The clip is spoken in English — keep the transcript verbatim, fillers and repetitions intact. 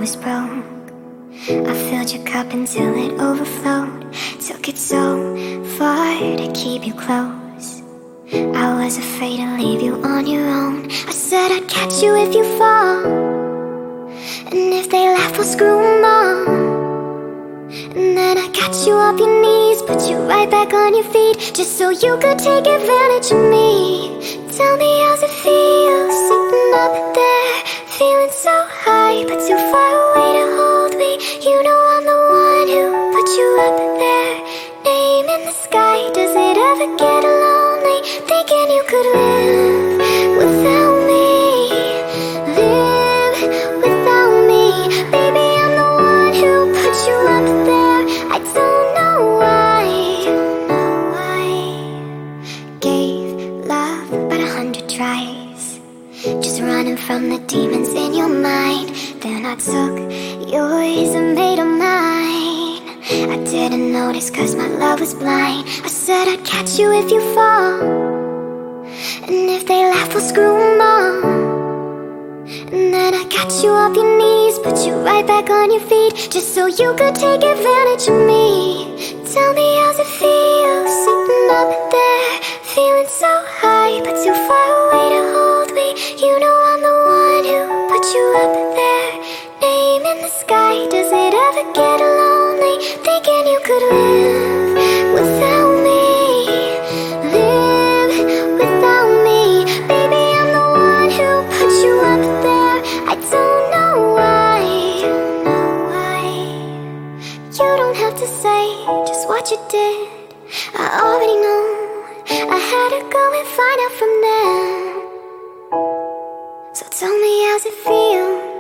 was broke. I filled your cup until it overflowed. Took it so far to keep you close. I was afraid to leave you on your own. I said I'd catch you if you fall, and if they laugh, I'll screw them all. And then I got you off your knees, put you right back on your feet, just so you could take advantage of me. Tell me, how's it feel, sitting up there, feeling so high, but too far away to hold me. You know I'm the one who put you up there, name in the sky. Does it ever get lonely, thinking you could live without me? Live without me. Baby, I'm the one who put you up there. I don't know why, know why. Gave love but a hundred tries, just running from the demons in your mind. Then I took yours and made them mine. I didn't notice cause my love was blind. I said I'd catch you if you fall, and if they laugh, I'll screw them all. And then I got you off your knees, put you right back on your feet, just so you could take advantage of me. Tell me, how's it feel, sitting up there, feeling so high, but too far away to hold me. You know I'm the one who put you up there, name in the sky. Does it ever get lonely, thinking you could live without me? Live without me. Baby, I'm the one who put you up there. I don't know why, know why. You don't have to say just what you did, I already know. I had to go and find out from them. So tell me, how's it feel,